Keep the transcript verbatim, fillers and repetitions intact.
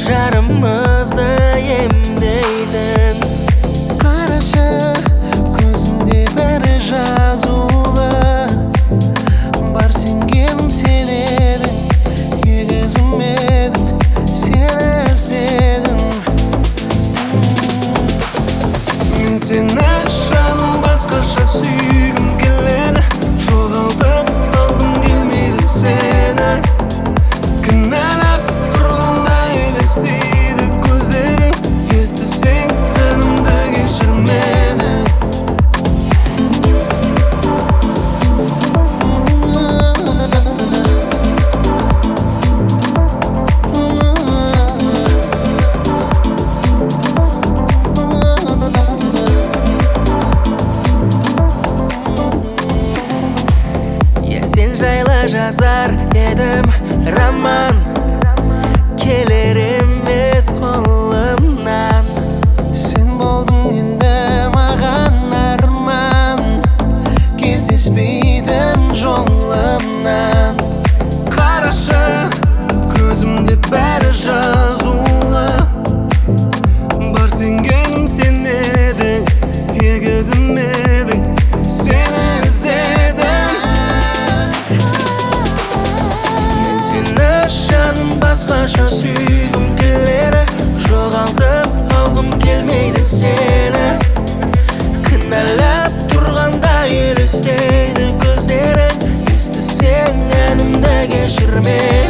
жарымызды емдейтін. Қарашы, көзімде бәрі жазулы. Бар сенгенім сен едің, егізім едің, сені іздедім. Мен сені жаным басқаша сүйгім келеді, жоғалтып алғым келмейді сені. Кінәлап тұрғанда елестейді көздерің, естісең әнімді кешір мені. Сен жайлы жазар едім роман, келер емес қолымнан. Сен болдың енді маған арман, кездеспейтін жолымнан. Қарашы, көзімде бәрі жазулы. Бар сенгенім сен едің, егізім едің, сені іздедім. Жаным басқаша сүйгім келеді, жоғалтып алғым келмейді сені. Кінәлап тұрғанда елестейді көздерің, естісең әнімді кешір мені.